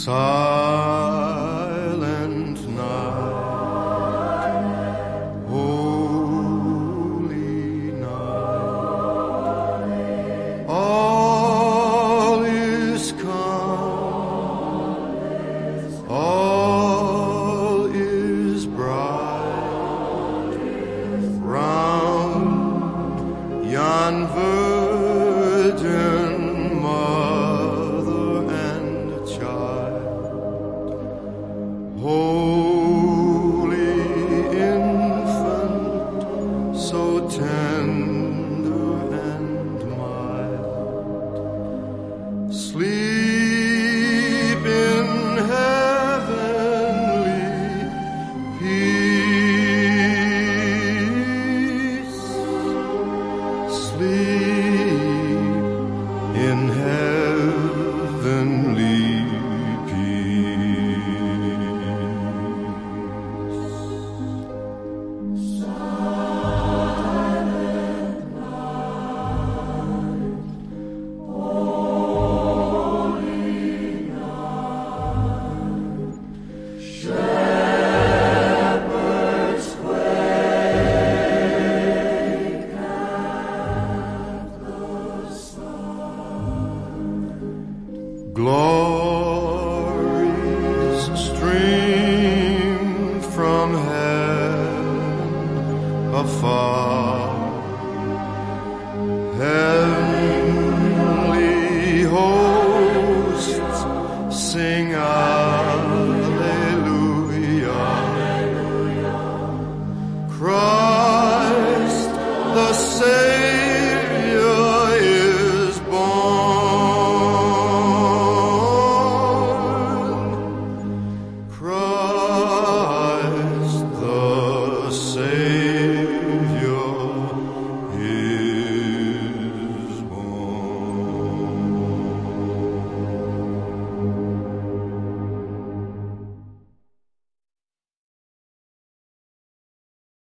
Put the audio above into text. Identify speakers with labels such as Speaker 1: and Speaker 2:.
Speaker 1: Silent night, holy night, all is calm, all is bright, round yon virgin holy infant, so tender and mild, sleep in heavenly peace, sleep in heavenly glories stream from heaven afar.